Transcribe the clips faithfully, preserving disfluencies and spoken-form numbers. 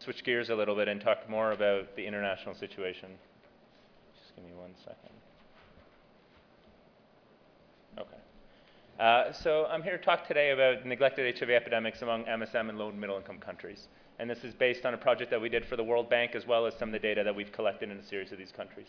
switch gears a little bit and talk more about the international situation. Just give me one second. Okay. Uh, so I'm here to talk today about neglected H I V epidemics among M S M and low and middle income countries. And this is based on a project that we did for the World Bank, as well as some of the data that we've collected in a series of these countries.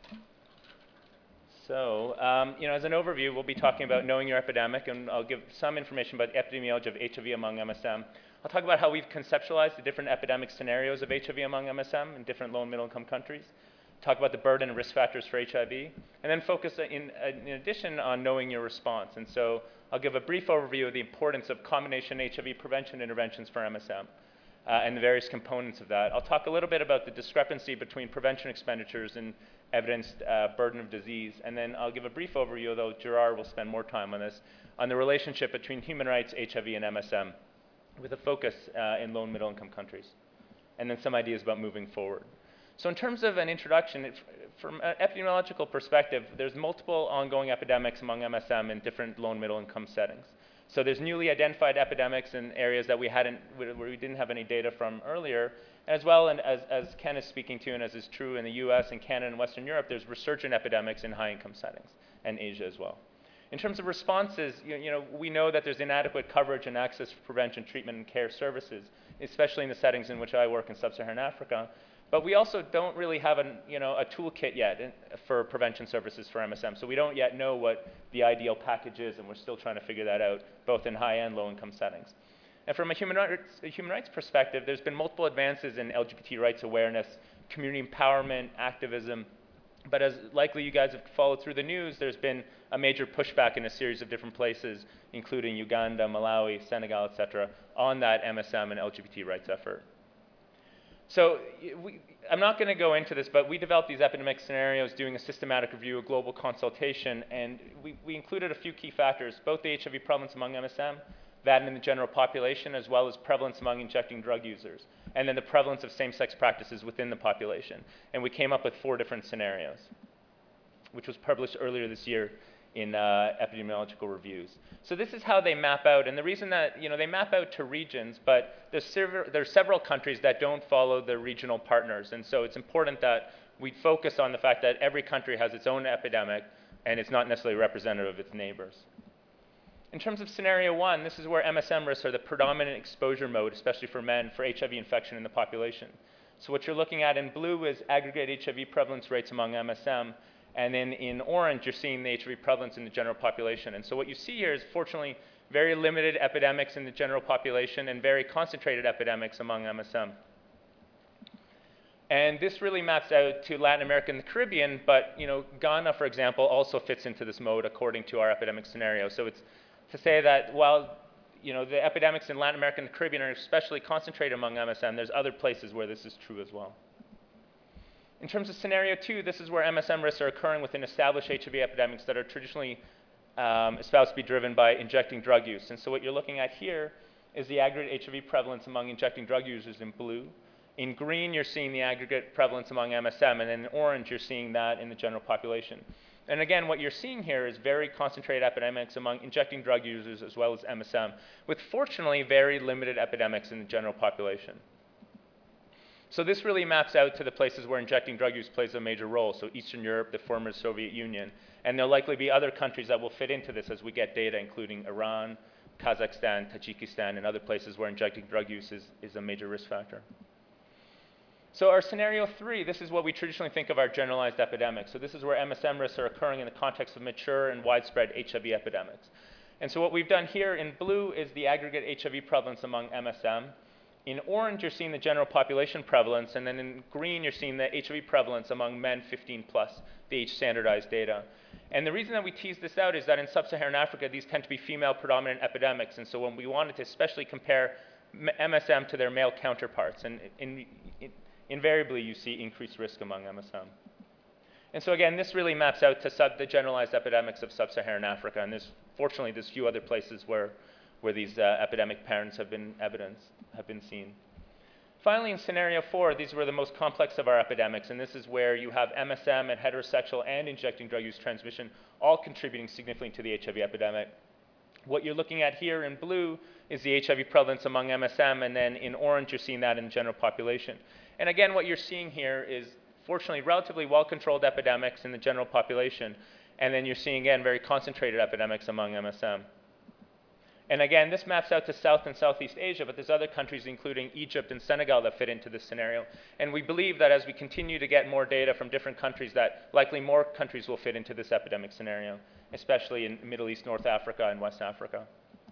So, um, you know, as an overview, we'll be talking about knowing your epidemic, and I'll give some information about the epidemiology of H I V among M S M. I'll talk about how we've conceptualized the different epidemic scenarios of H I V among M S M in different low and middle income countries. Talk about the burden and risk factors for H I V, and then focus in, in addition on knowing your response. And so I'll give a brief overview of the importance of combination H I V prevention interventions for M S M. Uh, and the various components of that. I'll talk a little bit about the discrepancy between prevention expenditures and evidenced uh, burden of disease, and then I'll give a brief overview, though Gerard will spend more time on this, on the relationship between human rights, H I V, and M S M, with a focus uh, in low and middle income countries, and then some ideas about moving forward. So in terms of an introduction, it, from an epidemiological perspective, there's multiple ongoing epidemics among M S M in different low and middle income settings. So there's newly identified epidemics in areas that we hadn't, where we didn't have any data from earlier, as well, and as, as Ken is speaking to, and as is true in the U S and Canada and Western Europe, there's resurgent epidemics in high-income settings, and Asia as well. In terms of responses, you, you know, we know that there's inadequate coverage and access for prevention, treatment, and care services, especially in the settings in which I work in sub-Saharan Africa. But we also don't really have an, you know, a toolkit yet in, for prevention services for M S M. So we don't yet know what the ideal package is, and we're still trying to figure that out, both in high and low-income settings. And from a human rights, a human rights perspective, there's been multiple advances in L G B T rights awareness, community empowerment, activism. But as likely you guys have followed through the news, there's been a major pushback in a series of different places, including Uganda, Malawi, Senegal, et cetera, on that M S M and L G B T rights effort. So we, I'm not going to go into this, but we developed these epidemic scenarios doing a systematic review, a global consultation, and we, we included a few key factors, both the H I V prevalence among M S M, that in the general population, as well as prevalence among injecting drug users, and then the prevalence of same-sex practices within the population. And we came up with four different scenarios, which was published earlier this year in uh, epidemiological reviews. So this is how they map out, and the reason that, you know, they map out to regions, but there's, sever there's several countries that don't follow the regional partners, and so it's important that we focus on the fact that every country has its own epidemic, and it's not necessarily representative of its neighbors. In terms of scenario one, this is where M S M risks are the predominant exposure mode, especially for men, for H I V infection in the population. So what you're looking at in blue is aggregate H I V prevalence rates among M S M, and then in orange, you're seeing the H I V prevalence in the general population. And so what you see here is, fortunately, very limited epidemics in the general population and very concentrated epidemics among M S M. And this really maps out to Latin America and the Caribbean, but, you know, Ghana, for example, also fits into this mode according to our epidemic scenario. So it's to say that while, you know, the epidemics in Latin America and the Caribbean are especially concentrated among M S M, there's other places where this is true as well. In terms of scenario two, this is where M S M risks are occurring within established H I V epidemics that are traditionally um, espoused to be driven by injecting drug use. And so what you're looking at here is the aggregate H I V prevalence among injecting drug users in blue. In green, you're seeing the aggregate prevalence among M S M, and then in orange, you're seeing that in the general population. And again, what you're seeing here is very concentrated epidemics among injecting drug users as well as M S M, with fortunately very limited epidemics in the general population. So this really maps out to the places where injecting drug use plays a major role, so Eastern Europe, the former Soviet Union, and there'll likely be other countries that will fit into this as we get data, including Iran, Kazakhstan, Tajikistan, and other places where injecting drug use is, is a major risk factor. So our scenario three, this is what we traditionally think of our generalized epidemics. So this is where M S M risks are occurring in the context of mature and widespread H I V epidemics. And so what we've done here in blue is the aggregate H I V prevalence among M S M. In orange, you're seeing the general population prevalence, and then in green, you're seeing the H I V prevalence among men fifteen plus, the age standardized data. And the reason that we tease this out is that in sub-Saharan Africa, these tend to be female predominant epidemics, and so when we wanted to especially compare M S M to their male counterparts, and in, in, invariably you see increased risk among M S M. And so again, this really maps out to sub the generalized epidemics of sub-Saharan Africa, and there's, fortunately, there's few other places where, where these uh, epidemic patterns have been evidence, have been seen. Finally, in scenario four, these were the most complex of our epidemics, and this is where you have M S M and heterosexual and injecting drug use transmission all contributing significantly to the H I V epidemic. What you're looking at here in blue is the H I V prevalence among M S M, and then in orange you're seeing that in the general population. And again, what you're seeing here is, fortunately, relatively well-controlled epidemics in the general population, and then you're seeing, again, very concentrated epidemics among M S M. And again, this maps out to South and Southeast Asia, but there's other countries, including Egypt and Senegal, that fit into this scenario. And we believe that as we continue to get more data from different countries, that likely more countries will fit into this epidemic scenario, especially in Middle East, North Africa, and West Africa.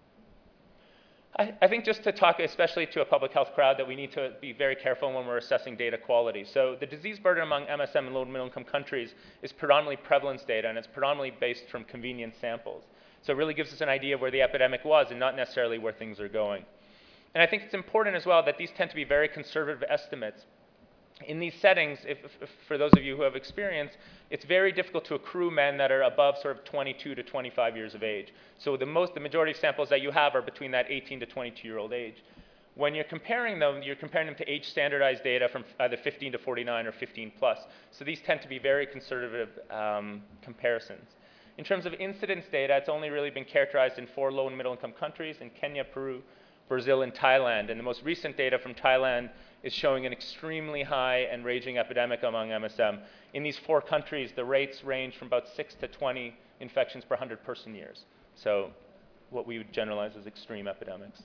I, I think just to talk especially to a public health crowd, that we need to be very careful when we're assessing data quality. So the disease burden among M S M and low and middle income countries is predominantly prevalence data, and it's predominantly based from convenience samples. So it really gives us an idea of where the epidemic was and not necessarily where things are going. And I think it's important as well that these tend to be very conservative estimates. In these settings, if, if, for those of you who have experience, it's very difficult to accrue men that are above sort of twenty-two to twenty-five years of age. So the, most, the majority of samples that you have are between that eighteen to twenty-two-year-old age. When you're comparing them, you're comparing them to age-standardized data from either fifteen to forty-nine or fifteen plus. So these tend to be very conservative um, comparisons. In terms of incidence data, it's only really been characterized in four low and middle income countries: in Kenya, Peru, Brazil, and Thailand. And the most recent data from Thailand is showing an extremely high and raging epidemic among M S M. In these four countries, the rates range from about six to twenty infections per one hundred person years. So what we would generalize as extreme epidemics.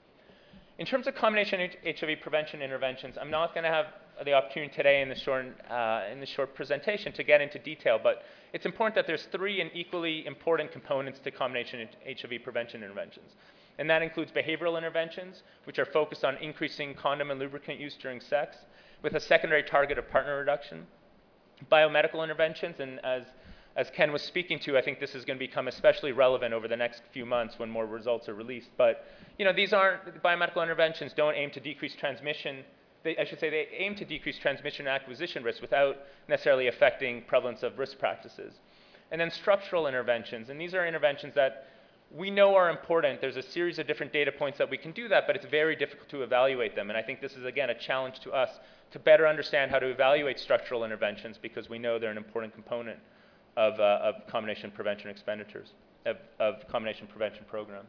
In terms of combination H I V prevention interventions, I'm not going to have the opportunity today in the short, uh, in the short presentation to get into detail, but it's important that there's three and equally important components to combination H I V prevention interventions. And that includes behavioral interventions, which are focused on increasing condom and lubricant use during sex, with a secondary target of partner reduction. Biomedical interventions, and as, as Ken was speaking to, I think this is going to become especially relevant over the next few months when more results are released. But you know, these aren't, biomedical interventions don't aim to decrease transmission. They, I should say they aim to decrease transmission and acquisition risk without necessarily affecting prevalence of risk practices. And then structural interventions, and these are interventions that we know are important. There's a series of different data points that we can do that, but it's very difficult to evaluate them. And I think this is, again, a challenge to us to better understand how to evaluate structural interventions, because we know they're an important component of, uh, of combination prevention expenditures, of, of combination prevention programs.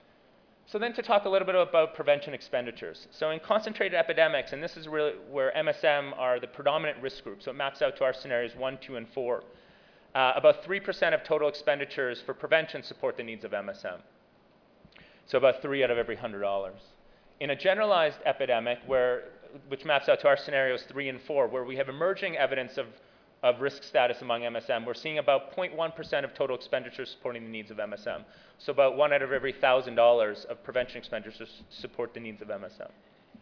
So then to talk a little bit about prevention expenditures. So in concentrated epidemics, and this is really where M S M are the predominant risk group, so it maps out to our scenarios one, two, and four. Uh, about three percent of total expenditures for prevention support the needs of M S M. So about three out of every one hundred dollars. In a generalized epidemic, where, which maps out to our scenarios three and four, where we have emerging evidence of, of risk status among M S M, we're seeing about zero point one percent of total expenditures supporting the needs of M S M. So about one out of every one thousand dollars of prevention expenditures support the needs of M S M.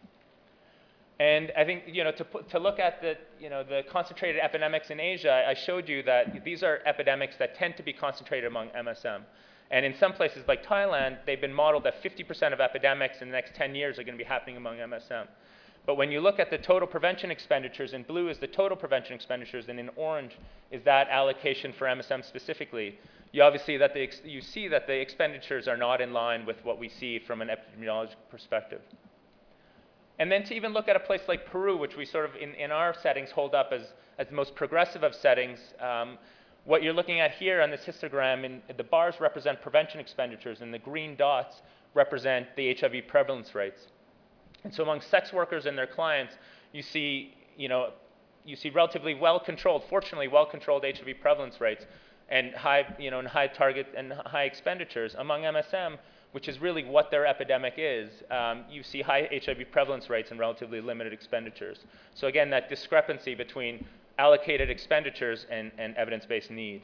And I think, you know, to, put, to look at the, you know, the concentrated epidemics in Asia, I showed you that these are epidemics that tend to be concentrated among M S M. And in some places like Thailand, they've been modeled that fifty percent of epidemics in the next ten years are going to be happening among M S M. But when you look at the total prevention expenditures, in blue is the total prevention expenditures, and in orange is that allocation for M S M specifically, you obviously that the, you see that the expenditures are not in line with what we see from an epidemiologic perspective. And then to even look at a place like Peru, which we sort of, in, in our settings, hold up as, as the most progressive of settings, um, what you're looking at here on this histogram, in, the bars represent prevention expenditures, and the green dots represent the H I V prevalence rates. And so among sex workers and their clients, you see, you know, you see relatively well-controlled, fortunately well-controlled H I V prevalence rates, and high, you know, and high target and high expenditures. Among M S M, which is really what their epidemic is, um, you see high H I V prevalence rates and relatively limited expenditures. So again, that discrepancy between allocated expenditures and, and evidence-based need.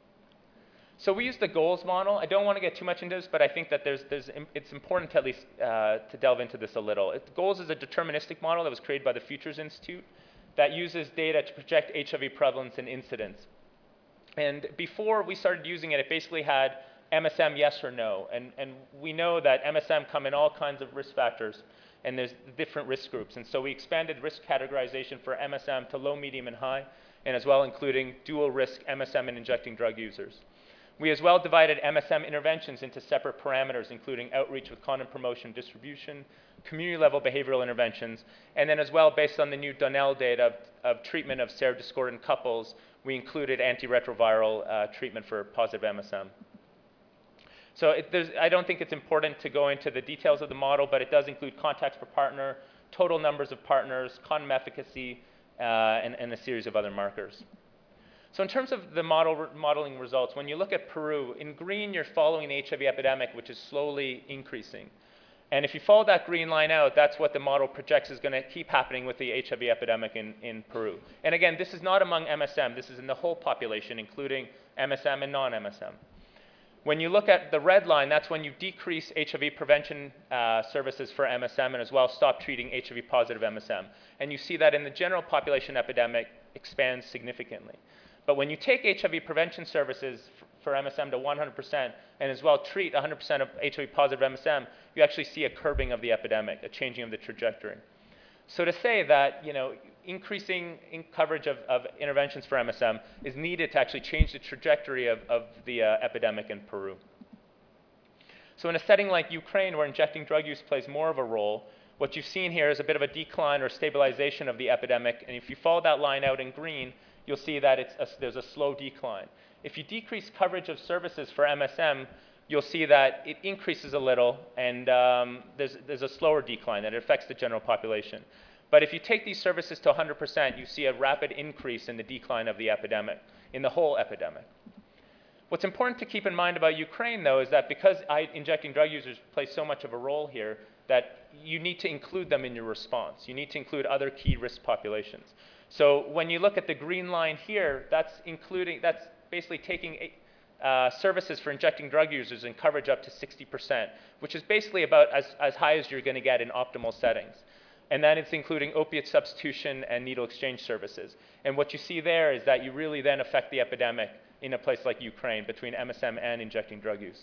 So we use the goals model. I don't want to get too much into this, but I think that there's, there's, it's important to at least uh, to delve into this a little. It, goals is a deterministic model that was created by the Futures Institute that uses data to project H I V prevalence and incidence. And before we started using it, it basically had M S M yes or no. And, and we know that M S M come in all kinds of risk factors, and there's different risk groups. And so we expanded risk categorization for M S M to low, medium, and high, and as well including dual risk M S M and injecting drug users. We as well divided M S M interventions into separate parameters, including outreach with condom promotion, distribution, community-level behavioral interventions, and then as well, based on the new Donnell data of, of treatment of serodiscordant couples, we included antiretroviral uh, treatment for positive M S M. So it, there's, I don't think it's important to go into the details of the model, but it does include contacts per partner, total numbers of partners, condom efficacy, uh, and, and a series of other markers. So in terms of the model, modeling results, when you look at Peru, in green you're following the H I V epidemic, which is slowly increasing. And if you follow that green line out, that's what the model projects is going to keep happening with the H I V epidemic in, in Peru. And again, this is not among M S M. This is in the whole population, including M S M and non-M S M. When you look at the red line, that's when you decrease H I V prevention uh, services for M S M and as well stop treating H I V positive M S M. And you see that in the general population epidemic expands significantly. But when you take H I V prevention services for M S M to one hundred percent and as well treat one hundred percent of H I V positive M S M, you actually see a curbing of the epidemic, a changing of the trajectory. So to say that, you know, increasing in coverage of, of interventions for M S M is needed to actually change the trajectory of, of the uh, epidemic in Peru. So in a setting like Ukraine, where injecting drug use plays more of a role, what you've seen here is a bit of a decline or stabilization of the epidemic. And if you follow that line out in green, you'll see that it's a, there's a slow decline. If you decrease coverage of services for M S M, you'll see that it increases a little, and um, there's, there's a slower decline, that it affects the general population. But if you take these services to one hundred percent, you see a rapid increase in the decline of the epidemic, in the whole epidemic. What's important to keep in mind about Ukraine, though, is that because I, injecting drug users play so much of a role here, that you need to include them in your response. You need to include other key risk populations. So when you look at the green line here, that's including, that's basically taking uh, services for injecting drug users and coverage up to sixty percent, which is basically about as, as high as you're going to get in optimal settings. And then it's including opiate substitution and needle exchange services. And what you see there is that you really then affect the epidemic in a place like Ukraine between M S M and injecting drug use.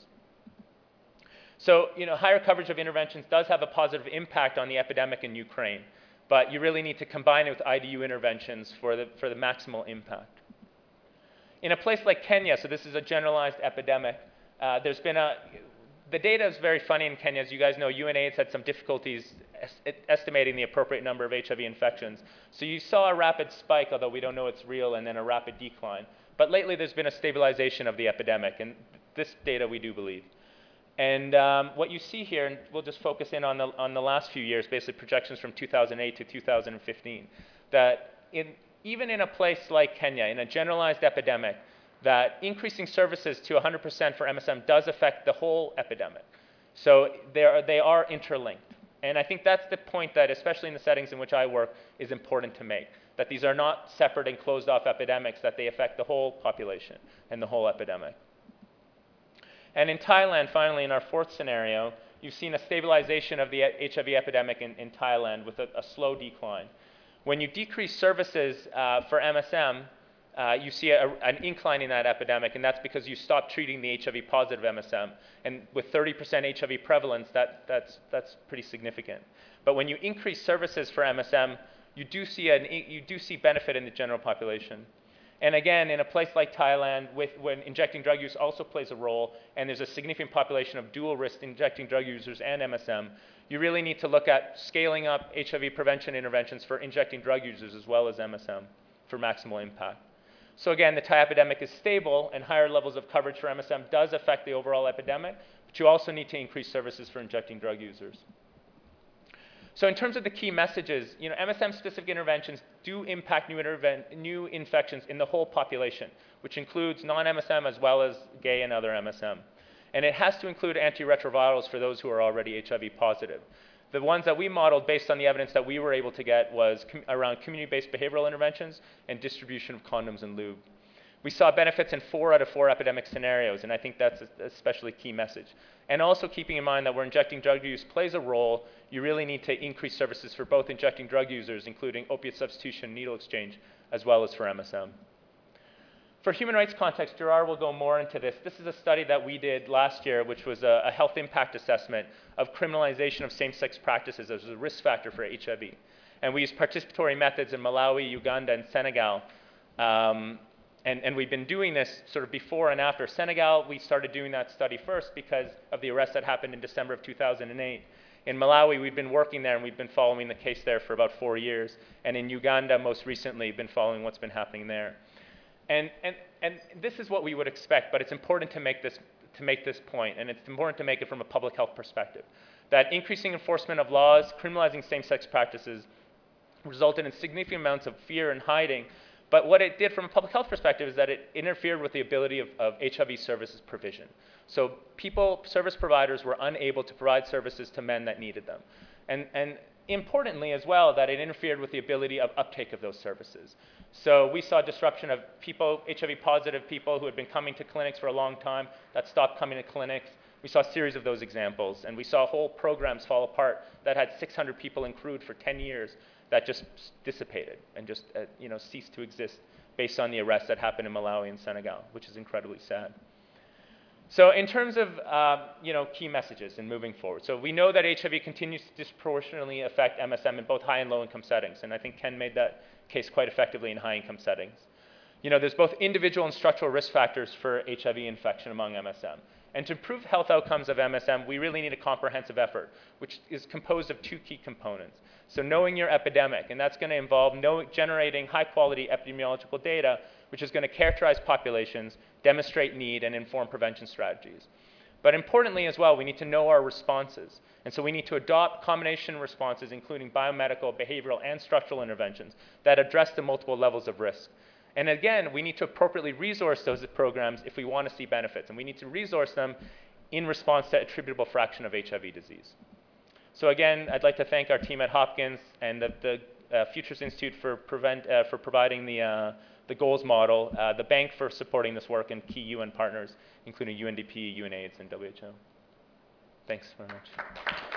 So, you know, higher coverage of interventions does have a positive impact on the epidemic in Ukraine, but you really need to combine it with I D U interventions for the, for the maximal impact. In a place like Kenya, so this is a generalized epidemic, uh, there's been a, the data is very funny in Kenya. As you guys know, UNAIDS had some difficulties est estimating the appropriate number of H I V infections. So you saw a rapid spike, although we don't know it's real, and then a rapid decline. But lately there's been a stabilization of the epidemic, and this data we do believe. And um, what you see here, and we'll just focus in on the, on the last few years, basically projections from two thousand eight to two thousand fifteen, that in, even in a place like Kenya, in a generalized epidemic, that increasing services to one hundred percent for M S M does affect the whole epidemic. So they are, they are interlinked. And I think that's the point that, especially in the settings in which I work, is important to make, that these are not separate and closed off epidemics, that they affect the whole population and the whole epidemic. And in Thailand, finally, in our fourth scenario, you've seen a stabilization of the H I V epidemic in, in Thailand with a, a slow decline. When you decrease services uh, for M S M, uh, you see a, an incline in that epidemic, and that's because you stop treating the H I V positive M S M. And with thirty percent H I V prevalence, that, that's, that's pretty significant. But when you increase services for M S M, you do see, an, you do see benefit in the general population. And again, in a place like Thailand, with, when injecting drug use also plays a role, and there's a significant population of dual risk injecting drug users and M S M, you really need to look at scaling up H I V prevention interventions for injecting drug users as well as M S M for maximal impact. So again, the Thai epidemic is stable, and higher levels of coverage for M S M does affect the overall epidemic, but you also need to increase services for injecting drug users. So in terms of the key messages, you know, M S M-specific interventions do impact new, new infections in the whole population, which includes non-M S M as well as gay and other M S M. And it has to include antiretrovirals for those who are already H I V positive. The ones that we modeled based on the evidence that we were able to get was com around community-based behavioral interventions and distribution of condoms and lube. We saw benefits in four out of four epidemic scenarios, and I think that's a especially key message. And also keeping in mind that where injecting drug use plays a role, you really need to increase services for both injecting drug users, including opiate substitution, needle exchange, as well as for M S M. For human rights context, Gerard will go more into this. This is a study that we did last year, which was a, a health impact assessment of criminalization of same-sex practices as a risk factor for H I V. And we used participatory methods in Malawi, Uganda, and Senegal. Um, And, and we've been doing this sort of before and after. Senegal, we started doing that study first because of the arrest that happened in December of two thousand eight. In Malawi, we've been working there, and we've been following the case there for about four years. And in Uganda, most recently, we've been following what's been happening there. And, and, and this is what we would expect, but it's important to make this to make this point, and it's important to make it from a public health perspective, that increasing enforcement of laws, criminalizing same-sex practices, resulted in significant amounts of fear and hiding. But what it did from a public health perspective is that it interfered with the ability of, of H I V services provision. So people, service providers were unable to provide services to men that needed them. And, and importantly as well, that it interfered with the ability of uptake of those services. So we saw disruption of people, H I V positive people who had been coming to clinics for a long time that stopped coming to clinics. We saw a series of those examples, and we saw whole programs fall apart that had six hundred people accrued for ten years that just dissipated and just uh, you know, ceased to exist based on the arrests that happened in Malawi and Senegal, which is incredibly sad. So in terms of uh, you know, key messages and moving forward, so we know that H I V continues to disproportionately affect M S M in both high and low income settings, and I think Ken made that case quite effectively in high income settings. You know, there's both individual and structural risk factors for H I V infection among M S M. And to improve health outcomes of M S M, we really need a comprehensive effort, which is composed of two key components. So knowing your epidemic, and that's going to involve know, generating high-quality epidemiological data, which is going to characterize populations, demonstrate need, and inform prevention strategies. But importantly as well, we need to know our responses. And so we need to adopt combination responses, including biomedical, behavioral, and structural interventions that address the multiple levels of risk. And again, we need to appropriately resource those programs if we want to see benefits. And we need to resource them in response to attributable fraction of H I V disease. So again, I'd like to thank our team at Hopkins and the, the uh, Futures Institute for, prevent, uh, for providing the, uh, the goals model, uh, the bank for supporting this work, and key U N partners, including U N D P, UNAIDS, and W H O. Thanks very much.